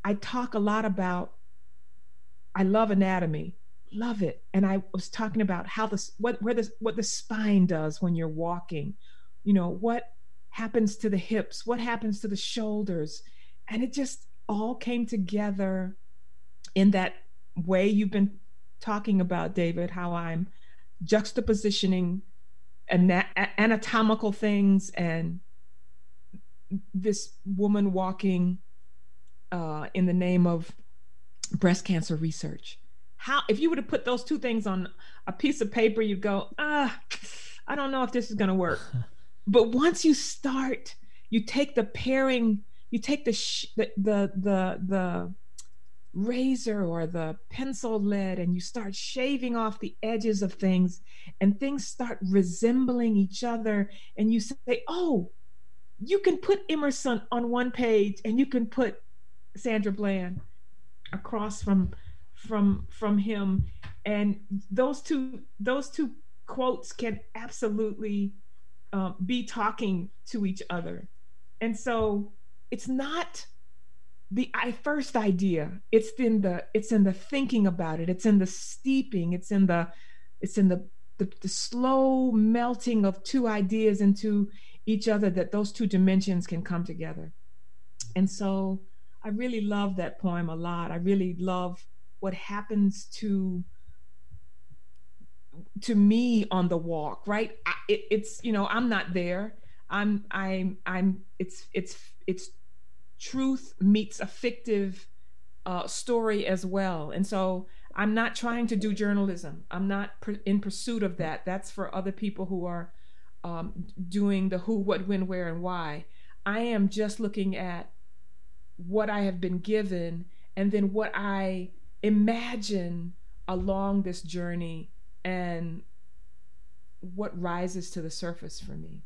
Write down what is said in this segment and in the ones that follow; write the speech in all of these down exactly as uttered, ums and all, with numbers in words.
I talk a lot about, I love anatomy, love it. And I was talking about how this, what, where this, what the spine does when you're walking, you know, what happens to the hips, what happens to the shoulders. And it just all came together in that way you've been talking about, David, how I'm juxtapositioning ana- anatomical things and this woman walking uh, in the name of breast cancer research. How, if you were to put those two things on a piece of paper, you'd go, ah, I don't know if this is going to work. But once you start, you take the pairing, you take the sh- the, the the the razor or the pencil lead, and you start shaving off the edges of things, and things start resembling each other. And you say, oh, you can put Emerson on one page, and you can put Sandra Bland across from from from him, and those two those two quotes can absolutely um, be talking to each other. And so it's not the I first idea. It's in the it's in the thinking about it. It's in the steeping. It's in the it's in the the, the slow melting of two ideas into each other, that those two dimensions can come together. And so I really love that poem a lot. I really love what happens to to me on the walk, right? I, it, it's, you know, I'm not there. I'm, I'm, I'm, it's, it's, it's truth meets a fictive uh, story as well. And so I'm not trying to do journalism. I'm not per, in pursuit of that. That's for other people who are um, doing the who, what, when, where, and why. I am just looking at what I have been given and then what I imagine along this journey and what rises to the surface for me.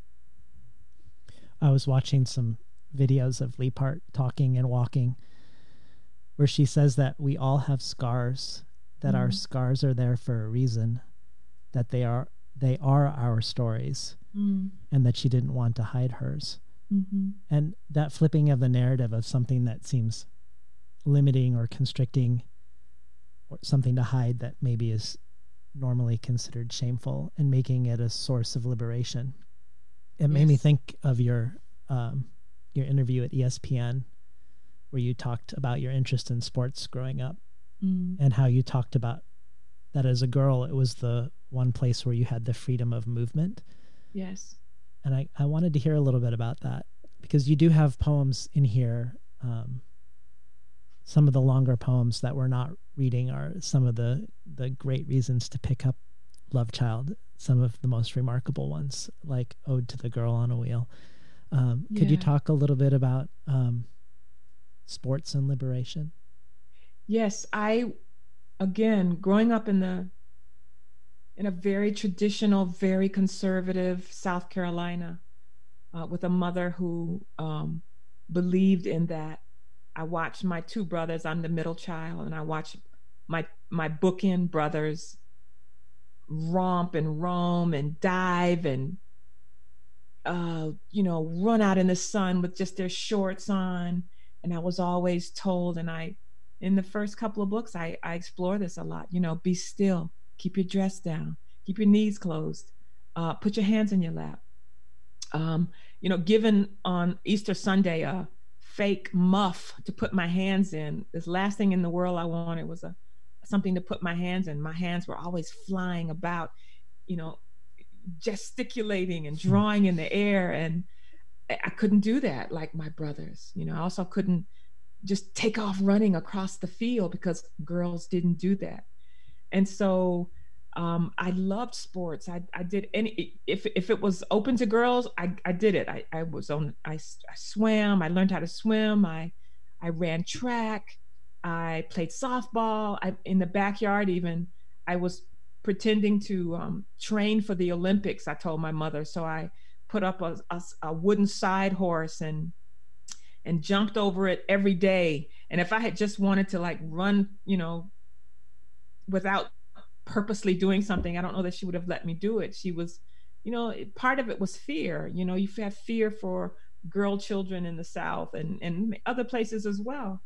I was watching some videos of Leapart talking and walking, where she says that we all have scars, that mm-hmm. our scars are there for a reason, that they are they are our stories, mm-hmm. and that she didn't want to hide hers. Mm-hmm. And that flipping of the narrative of something that seems limiting or constricting, or something to hide that maybe is normally considered shameful, and making it a source of liberation. It yes. made me think of your um, your interview at E S P N, where you talked about your interest in sports growing up, mm. and how you talked about that as a girl, it was the one place where you had the freedom of movement. Yes. And I, I wanted to hear a little bit about that, because you do have poems in here. Um, some of the longer poems that we're not reading are some of the, the great reasons to pick up Love Child, some of the most remarkable ones, like Ode to the Girl on a Wheel. Um, yeah. Could you talk a little bit about um, sports and liberation? Yes, I, again, growing up in the in a very traditional, very conservative South Carolina, uh, with a mother who um, believed in that. I watched my two brothers, I'm the middle child, and I watched my my bookend brothers romp and roam and dive and, uh, you know, run out in the sun with just their shorts on. And I was always told, and I, in the first couple of books, I, I explore this a lot, you know, be still, keep your dress down, keep your knees closed, uh, put your hands in your lap. Um, you know, given on Easter Sunday a fake muff to put my hands in, this last thing in the world I wanted was a something to put my hands in. My hands were always flying about, you know, gesticulating and drawing in the air. And I couldn't do that like my brothers. You know, I also couldn't just take off running across the field because girls didn't do that. And so um, I loved sports. I, I did any, if if it was open to girls, I, I did it. I, I was on, I, I swam, I learned how to swim. I, I ran track. I played softball. I, in the backyard even, I was pretending to um, train for the Olympics, I told my mother. So I put up a, a, a wooden side horse and and jumped over it every day. And if I had just wanted to like run, you know, without purposely doing something, I don't know that she would have let me do it. She was, you know, part of it was fear. You know, you have fear for girl children in the South and, and other places as well.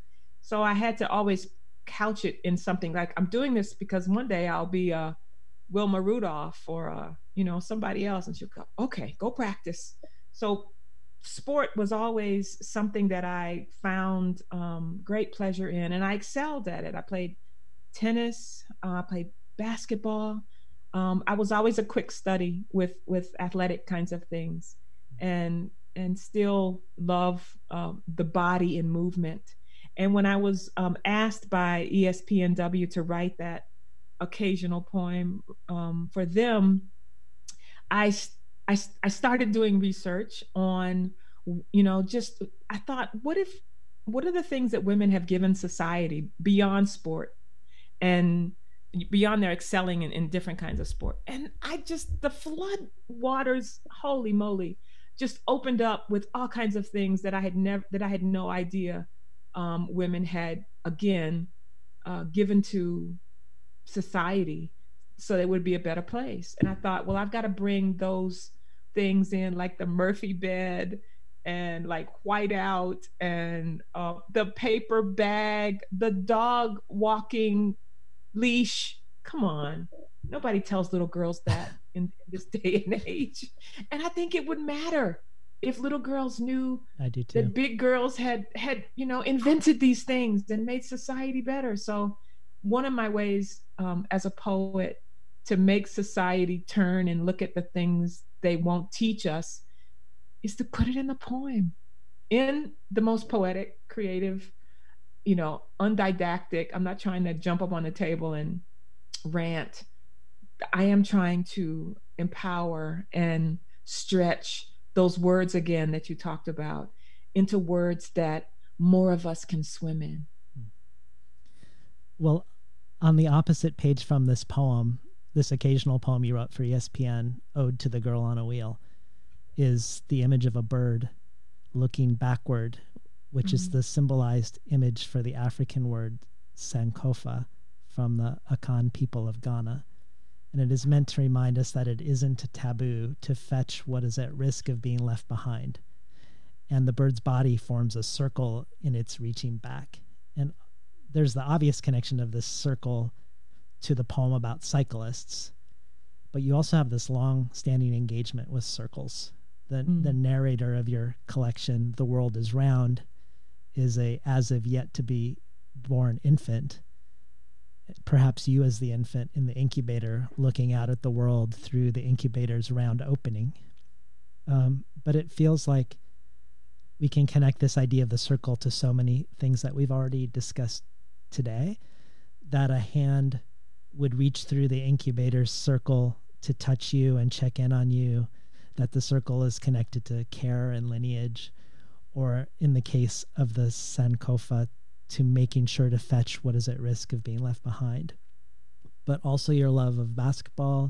So I had to always couch it in something like, I'm doing this because one day I'll be uh, Wilma Rudolph or uh, you know, somebody else, and she'll go, okay, go practice. So sport was always something that I found um, great pleasure in, and I excelled at it. I played tennis, uh, I played basketball. Um, I was always a quick study with with athletic kinds of things, and and still love um, the body and movement. And when I was um, asked by E S P N W to write that occasional poem um, for them, I, I, I started doing research on, you know, just, I thought, what if, what are the things that women have given society beyond sport and beyond their excelling in, in different kinds of sport? And I just, the flood waters, holy moly, just opened up with all kinds of things that I had never, that I had no idea um, women had, again, uh, given to society so it would be a better place. And I thought, well, I've got to bring those things in, like the Murphy bed and like white out and uh, the paper bag, the dog walking leash. Come on. Nobody tells little girls that in this day and age. And I think it would matter if little girls knew I do too. that big girls had had, you know, invented these things and made society better. So one of my ways um, as a poet to make society turn and look at the things they won't teach us is to put it in the poem, in the most poetic, creative, you know, undidactic. I'm not trying to jump up on the table and rant. I am trying to empower and stretch those words again that you talked about into words that more of us can swim in. Well, on the opposite page from this poem, this occasional poem you wrote for E S P N, Ode to the Girl on a Wheel, is the image of a bird looking backward, which mm-hmm. is the symbolized image for the African word Sankofa from the Akan people of Ghana. And it is meant to remind us that it isn't a taboo to fetch what is at risk of being left behind. And the bird's body forms a circle in its reaching back. And there's the obvious connection of this circle to the poem about cyclists, but you also have this long-standing engagement with circles. The, mm. the narrator of your collection, The World is Round, is a as of yet to be born infant. Perhaps you as the infant in the incubator looking out at the world through the incubator's round opening. Um, but it feels like we can connect this idea of the circle to so many things that we've already discussed today, that a hand would reach through the incubator's circle to touch you and check in on you, that the circle is connected to care and lineage, or in the case of the Sankofa, to making sure to fetch what is at risk of being left behind. But also your love of basketball,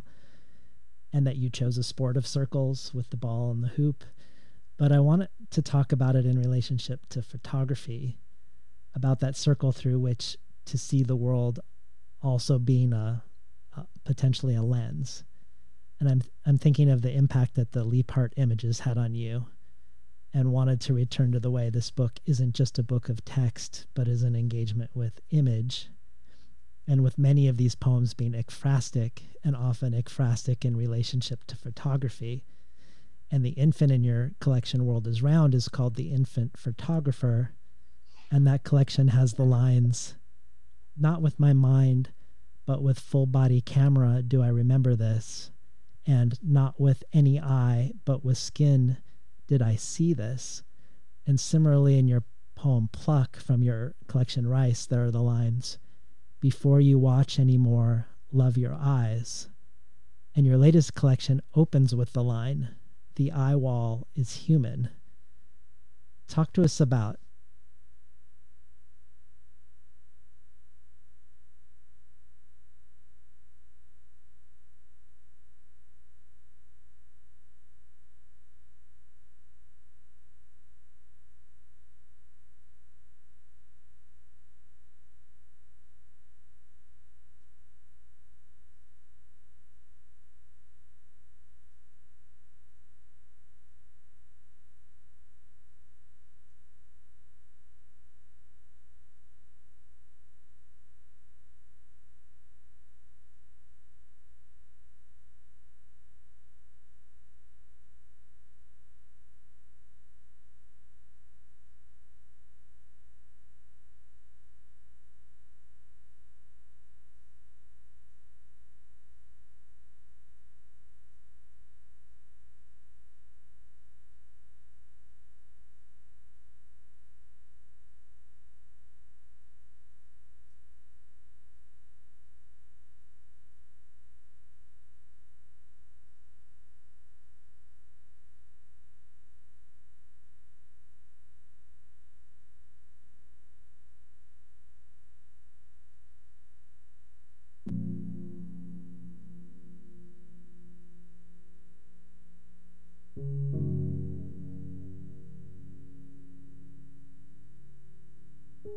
and that you chose a sport of circles with the ball and the hoop. But I wanted to talk about it in relationship to photography, about that circle through which to see the world also being a, a potentially a lens. And I'm I'm thinking of the impact that the Leaphart images had on you, and wanted to return to the way this book isn't just a book of text, but is an engagement with image. And with many of these poems being ekphrastic, and often ekphrastic in relationship to photography. And the infant in your collection, World is Round, is called The Infant Photographer. And that collection has the lines, "Not with my mind, but with full body camera do I remember this. And not with any eye, but with skin did I see this." And similarly in your poem Pluck from your collection Rice, there are the lines, "Before you watch anymore, love your eyes." And your latest collection opens with the line, "The eye wall is human." Talk to us about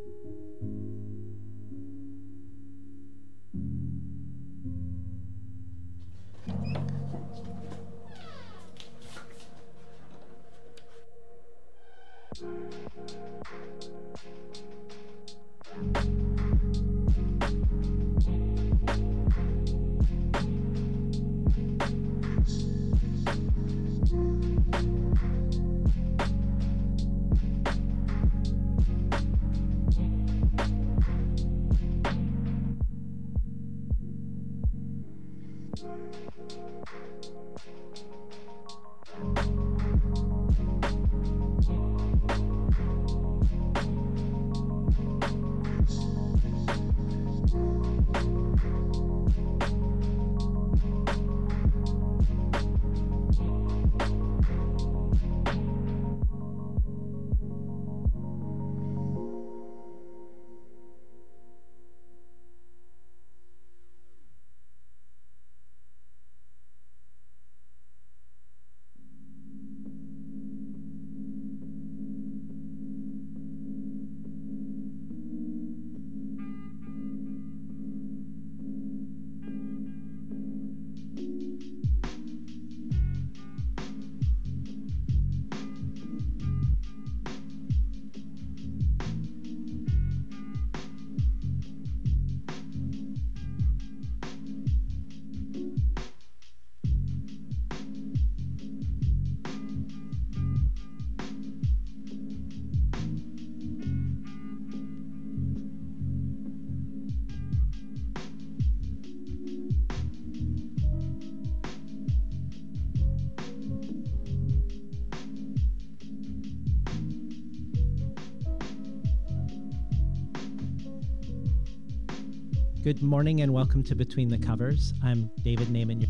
Good morning and welcome to Between the Covers. I'm David Naiman.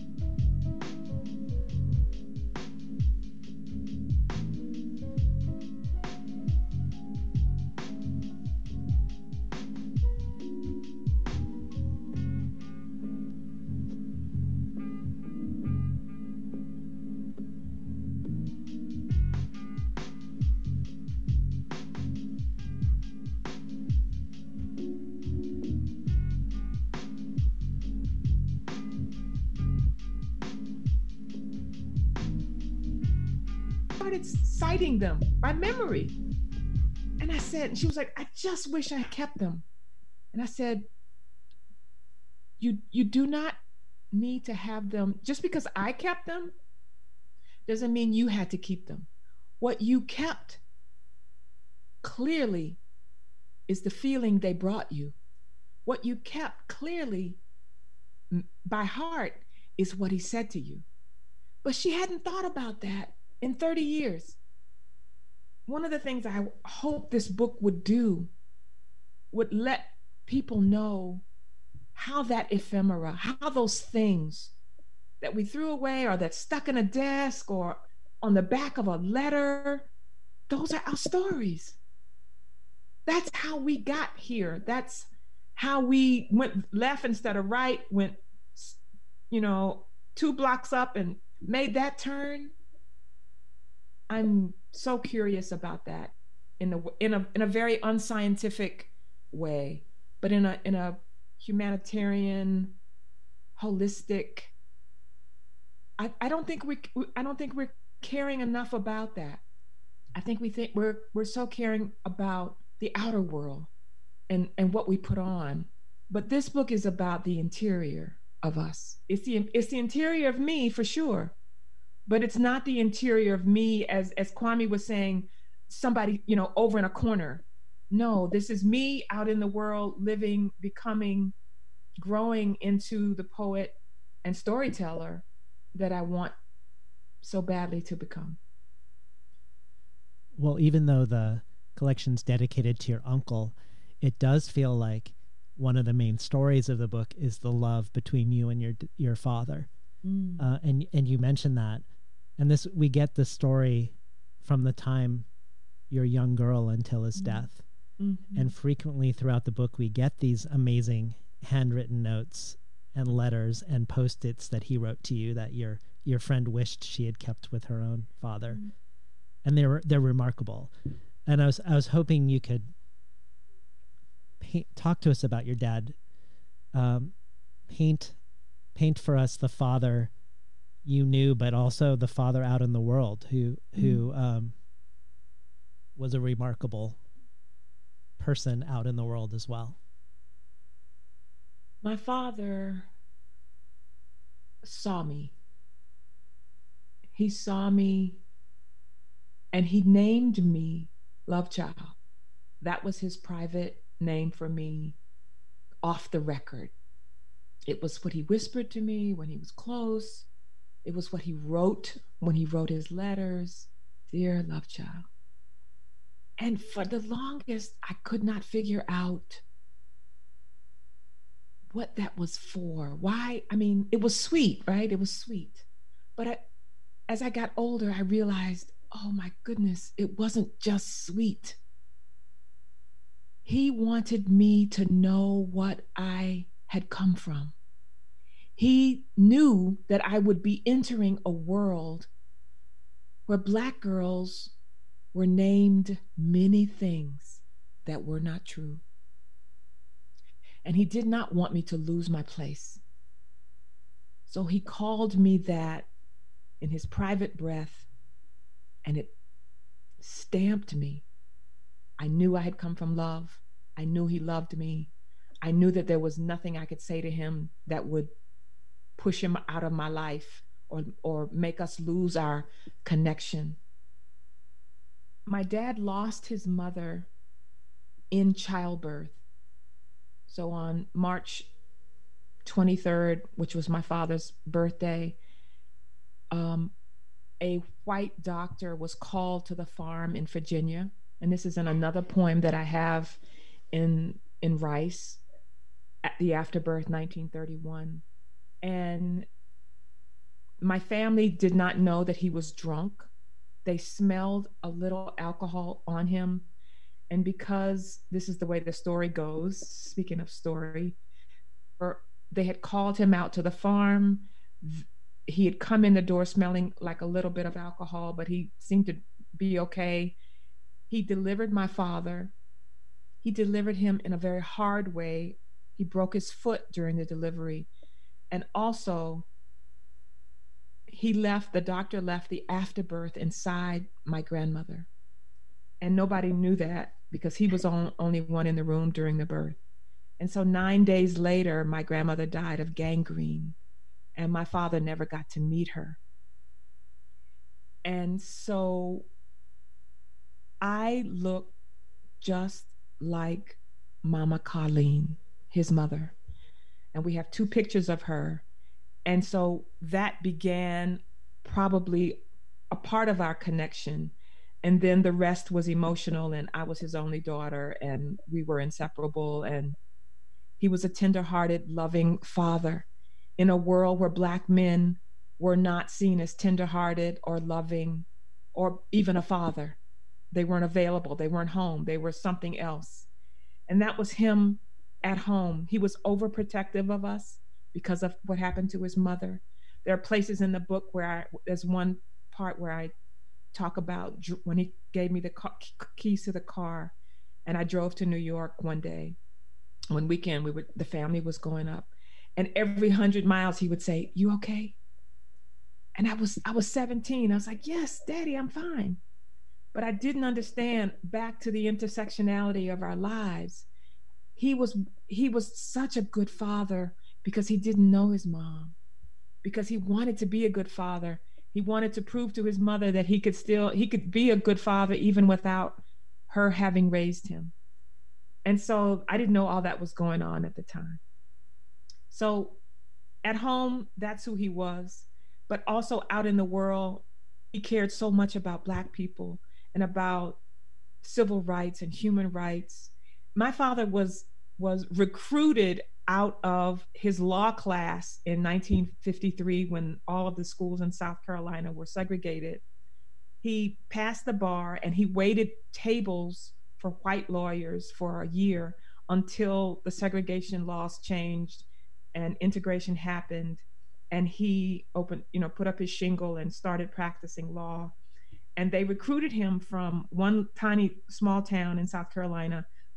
Started citing them by memory. And I said, and she was like, I just wish I had kept them. And I said, you you do not need to have them. Just because I kept them doesn't mean you had to keep them. What you kept clearly is the feeling they brought you. What you kept clearly by heart is what he said to you. But she hadn't thought about that in thirty years. One of the things I hope this book would do would let people know how that ephemera, how those things that we threw away or that stuck in a desk or on the back of a letter, those are our stories. That's how we got here. That's how we went left instead of right, went, you know, two blocks up and made that turn. I'm so curious about that in a in a in a very unscientific way, but in a in a humanitarian, holistic. I, I don't think we I don't think we're caring enough about that. I think we think we're we're so caring about the outer world and and what we put on, but this book is about the interior of us. It's the it's the interior of me for sure. But it's not the interior of me, as as Kwame was saying, somebody, you know, over in a corner. No, this is me out in the world, living, becoming, growing into the poet and storyteller that I want so badly to become. Well, even though the collection's dedicated to your uncle, it does feel like one of the main stories of the book is the love between you and your your father. Mm. Uh, and and you mentioned that. And this, we get the story from the time you're a young girl until his mm-hmm. death. Mm-hmm. And frequently throughout the book, we get these amazing handwritten notes and letters and Post-its that he wrote to you that your your friend wished she had kept with her own father. Mm-hmm. And they're they're remarkable. And I was I was hoping you could paint, talk to us about your dad. Um, paint, paint for us the father you knew, but also the father out in the world who, mm-hmm. who um, was a remarkable person out in the world as well. My father saw me. He saw me and he named me Love Child. That was his private name for me off the record. It was what he whispered to me when he was close. It was what he wrote when he wrote his letters. Dear Love Child. And for the longest, I could not figure out what that was for. Why? I mean, it was sweet, right? It was sweet. But I, as I got older, I realized, oh my goodness, it wasn't just sweet. He wanted me to know what I had come from. He knew that I would be entering a world where Black girls were named many things that were not true. And he did not want me to lose my place. So he called me that in his private breath, and it stamped me. I knew I had come from love. I knew he loved me. I knew that there was nothing I could say to him that would push him out of my life or, or make us lose our connection. My dad lost his mother in childbirth. So on March twenty-third, which was my father's birthday, um, a white doctor was called to the farm in Virginia. And this is in another poem that I have in, in Rice, at the Afterbirth nineteen thirty-one. And my family did not know that he was drunk. They smelled a little alcohol on him. And because this is the way the story goes, speaking of story, or they had called him out to the farm. He had come in the door smelling like a little bit of alcohol, but he seemed to be okay. He delivered my father. He delivered him in a very hard way. He broke his foot during the delivery. And also, he left, the doctor left the afterbirth inside my grandmother. And nobody knew that because he was on, only one in the room during the birth. And so nine days later, my grandmother died of gangrene, and my father never got to meet her. And so I looked just like Mama Colleen, his mother. And we have two pictures of her. And so that began probably a part of our connection. And then the rest was emotional, and I was his only daughter, and we were inseparable. And he was a tender-hearted, loving father in a world where Black men were not seen as tender-hearted or loving or even a father. They weren't available. They weren't home. They were something else. And that was him at home. He was overprotective of us because of what happened to his mother. There are places in the book where I, there's one part where I talk about when he gave me the keys to the car, and I drove to New York one day. One weekend, we would, the family was going up, and every hundred miles he would say, "You okay?" And I was, I was seventeen. I was like, "Yes, Daddy, I'm fine." But I didn't understand, back to the intersectionality of our lives. He was, he was such a good father because he didn't know his mom, because he wanted to be a good father. He wanted to prove to his mother that he could still, he could be a good father even without her having raised him. And so I didn't know all that was going on at the time. So at home, that's who he was. But also out in the world, he cared so much about Black people and about civil rights and human rights. My father was, was recruited out of his law class in nineteen fifty-three when all of the schools in South Carolina were segregated. He passed the bar and he waited tables for white lawyers for a year until the segregation laws changed and integration happened. And he opened, you know, put up his shingle and started practicing law. And they recruited him from one tiny small town in South Carolina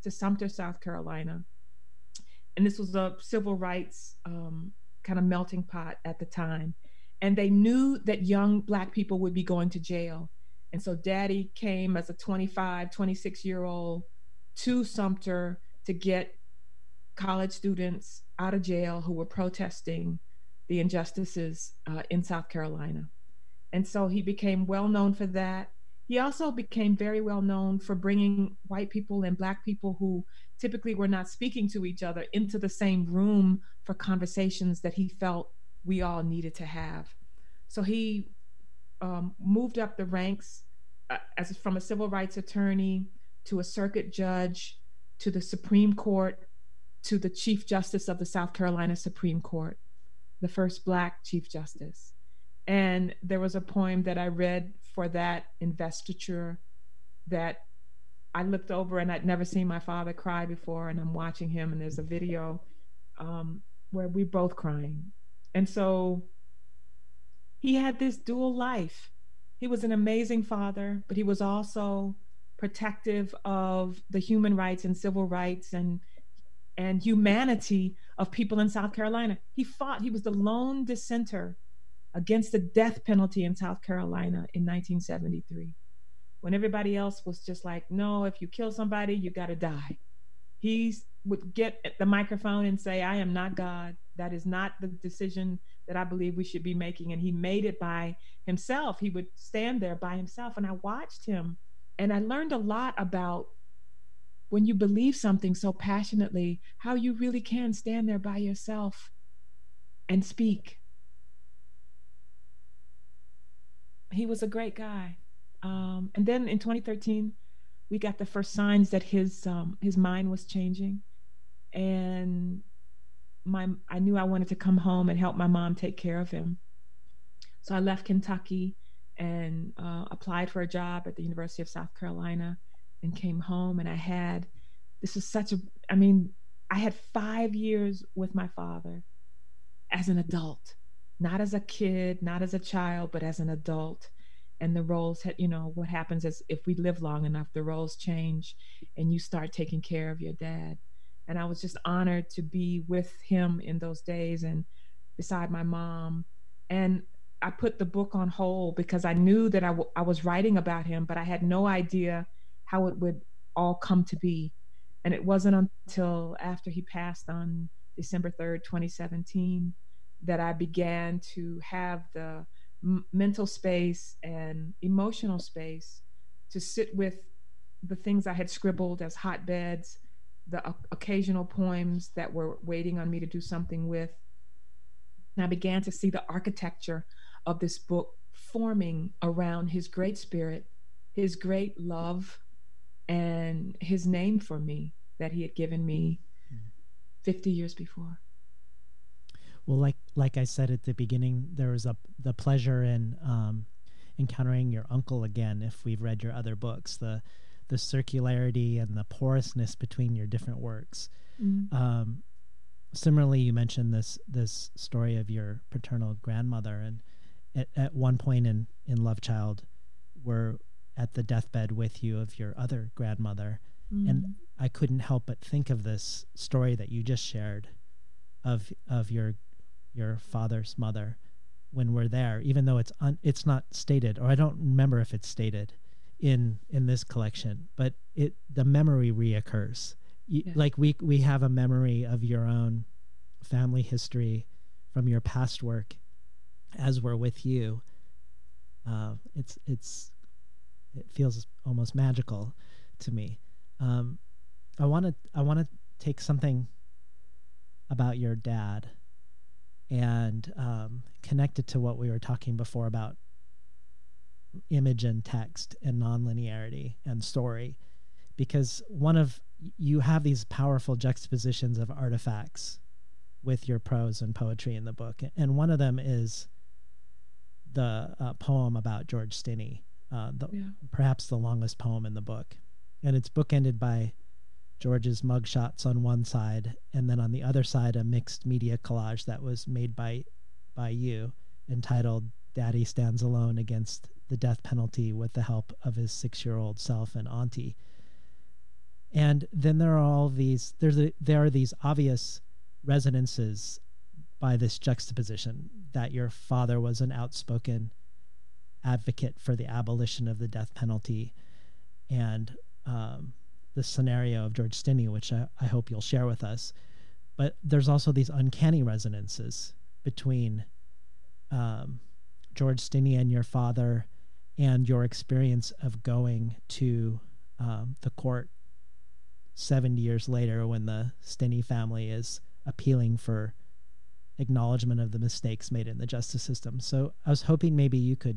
to Sumter, South Carolina. And this was a civil rights um, kind of melting pot at the time. And they knew that young Black people would be going to jail. And so Daddy came as a twenty-five, twenty-six year old to Sumter to get college students out of jail who were protesting the injustices uh, in South Carolina. And so he became well known for that. He also became very well known for bringing white people and Black people who typically were not speaking to each other into the same room for conversations that he felt we all needed to have. So he um, moved up the ranks uh, as from a civil rights attorney to a circuit judge, to the Supreme Court, to the Chief Justice of the South Carolina Supreme Court, the first Black Chief Justice. And there was a poem that I read for that investiture that I looked over, and I'd never seen my father cry before, and I'm watching him, and there's a video um, where we both crying. And so he had this dual life. He was an amazing father, but he was also protective of the human rights and civil rights and and humanity of people in South Carolina. He fought, he was the lone dissenter against the death penalty in South Carolina in nineteen seventy-three, when everybody else was just like, no, if you kill somebody, you got to die. He would get at the microphone and say, I am not God. That is not the decision that I believe we should be making. And he made it by himself. He would stand there by himself. And I watched him, and I learned a lot about when you believe something so passionately, how you really can stand there by yourself and speak. He was a great guy. Um, and then in twenty thirteen, we got the first signs that his um, his mind was changing. And my I knew I wanted to come home and help my mom take care of him. So I left Kentucky and uh, applied for a job at the University of South Carolina and came home. And I had, this is such a, I mean, I had five years with my father as an adult, not as a kid, not as a child, but as an adult. And the roles had, you know, what happens is if we live long enough, the roles change and you start taking care of your dad. And I was just honored to be with him in those days and beside my mom. And I put the book on hold because I knew that I, w- I was writing about him, but I had no idea how it would all come to be. And it wasn't until after he passed on December third, twenty seventeen, that I began to have the m- mental space and emotional space to sit with the things I had scribbled as hotbeds, the o- occasional poems that were waiting on me to do something with. And I began to see the architecture of this book forming around his great spirit, his great love, and his name for me that he had given me fifty years before. Well, like like I said at the beginning, there was a the pleasure in um, encountering your uncle again. If we've read your other books, the the circularity and the porousness between your different works. Mm-hmm. Um, similarly, you mentioned this this story of your paternal grandmother, and at, at one point in in Love Child, we're at the deathbed with you of your other grandmother, mm-hmm. and I couldn't help but think of this story that you just shared of of your your father's mother when we're there, even though it's un, it's not stated, or I don't remember if it's stated in in this collection, but it the memory reoccurs. You, yeah. Like we we have a memory of your own family history from your past work as we're with you. Uh, it's it's it feels almost magical to me. Um, I want to I want to take something about your dad and um, connect it to what we were talking before about image and text and nonlinearity and story, because one of you have these powerful juxtapositions of artifacts with your prose and poetry in the book, and one of them is the uh, poem about George Stinney, uh, the, yeah. perhaps the longest poem in the book, and it's bookended by George's mugshots on one side, and then on the other side a mixed media collage that was made by by you, entitled "Daddy Stands Alone Against the Death Penalty with the Help of His Six-Year-Old Self and Auntie." And then there are all these, there's a, there are these obvious resonances by this juxtaposition that your father was an outspoken advocate for the abolition of the death penalty, and um, the scenario of George Stinney, which I, I hope you'll share with us. But there's also these uncanny resonances between um, George Stinney and your father, and your experience of going to um, the court seventy years later when the Stinney family is appealing for acknowledgement of the mistakes made in the justice system. So I was hoping maybe you could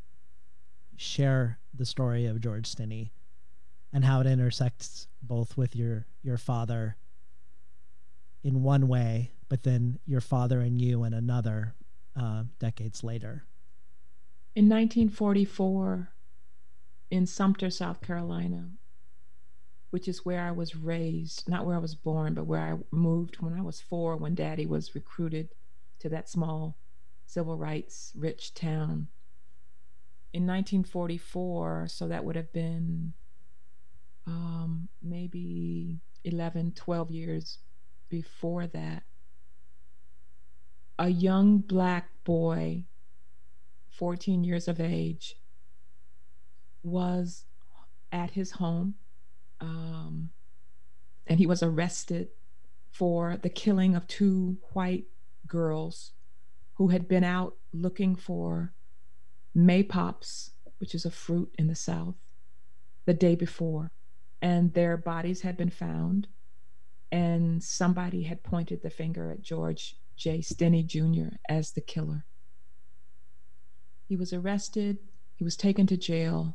share the story of George Stinney and how it intersects both with your, your father in one way, but then your father and you in another uh, decades later. In nineteen forty-four, in Sumter, South Carolina, which is where I was raised, not where I was born, but where I moved when I was four, when Daddy was recruited to that small civil rights rich town. In nineteen forty-four, so that would have been um, maybe eleven, twelve years before that, a young Black boy, fourteen years of age, was at his home, um, and he was arrested for the killing of two white girls who had been out looking for maypops, which is a fruit in the South, the day before, and their bodies had been found, and somebody had pointed the finger at George J. Stinney Junior as the killer. He was arrested. He was taken to jail.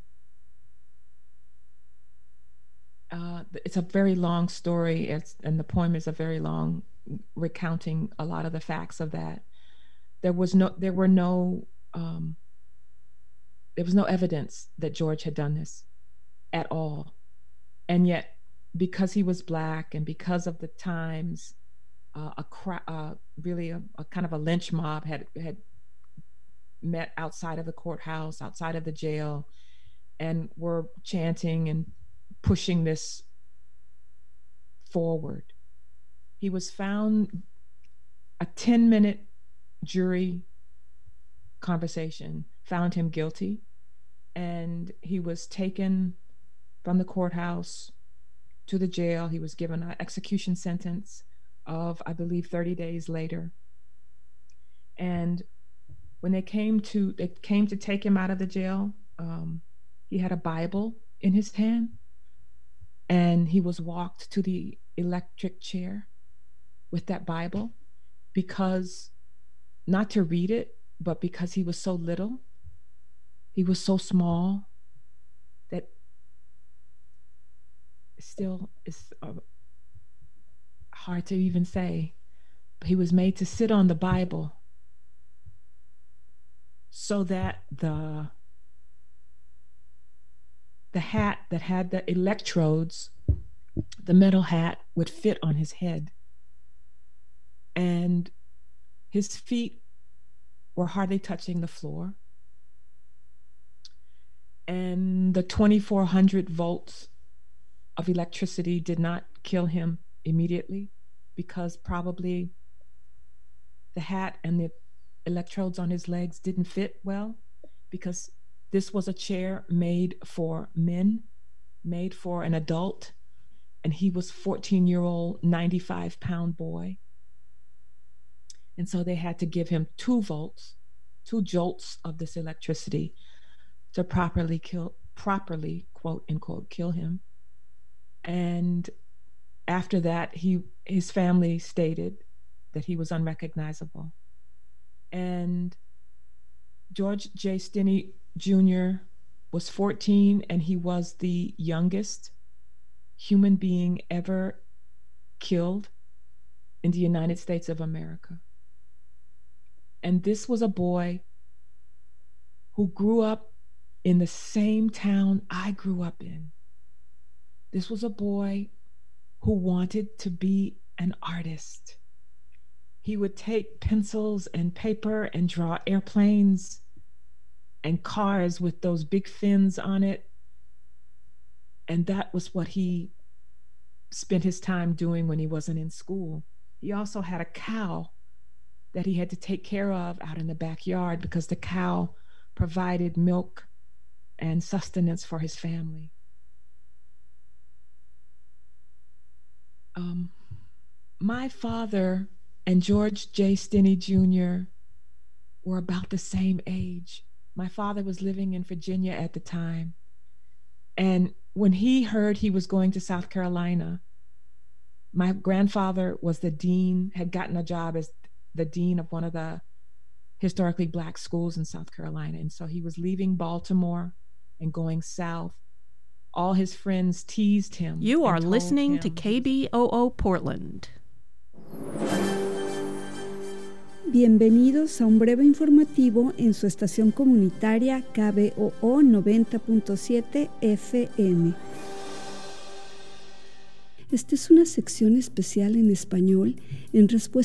Uh, it's a very long story, it's, and the poem is a very long recounting a lot of the facts of that. There was no, there were no, um, there was no evidence that George had done this at all, and yet, because he was Black and because of the times, uh, a cra- uh, really a, a kind of a lynch mob had had met outside of the courthouse, outside of the jail, and were chanting and pushing this forward. He was found, a ten minute jury conversation found him guilty, and he was taken from the courthouse to the jail. He was given an execution sentence of, I believe, thirty days later. And when they came to, they came to take him out of the jail, um, he had a Bible in his hand, and he was walked to the electric chair with that Bible, because, not to read it, but because he was so little, he was so small, that still is uh, hard to even say. But he was made to sit on the Bible so that the the hat that had the electrodes, the metal hat, would fit on his head. And his feet were hardly touching the floor. And the twenty-four hundred volts of electricity did not kill him immediately, because probably the hat and the electrodes on his legs didn't fit well, because this was a chair made for men, made for an adult, and he was fourteen-year-old, ninety-five pound boy. And so they had to give him two volts, two jolts of this electricity to properly kill, properly, quote unquote, kill him. And after that, he his family stated that he was unrecognizable. And George J. Stinney Junior was fourteen, and he was the youngest human being ever killed in the United States of America. And this was a boy who grew up in the same town I grew up in. This was a boy who wanted to be an artist. He would take pencils and paper and draw airplanes and cars with those big fins on it. And that was what he spent his time doing when he wasn't in school. He also had a cow that he had to take care of out in the backyard because the cow provided milk and sustenance for his family. Um, my father and George J. Stinney Junior were about the same age. My father was living in Virginia at the time. And when he heard he was going to South Carolina, my grandfather was the dean, had gotten a job as the dean of one of the historically Black schools in South Carolina. And so he was leaving Baltimore and going south. All his friends teased him. You are listening to K B O O Portland. Bienvenidos a un breve informativo en su estación comunitaria K B O O noventa punto siete F M. Esta es una sección especial en español en respuesta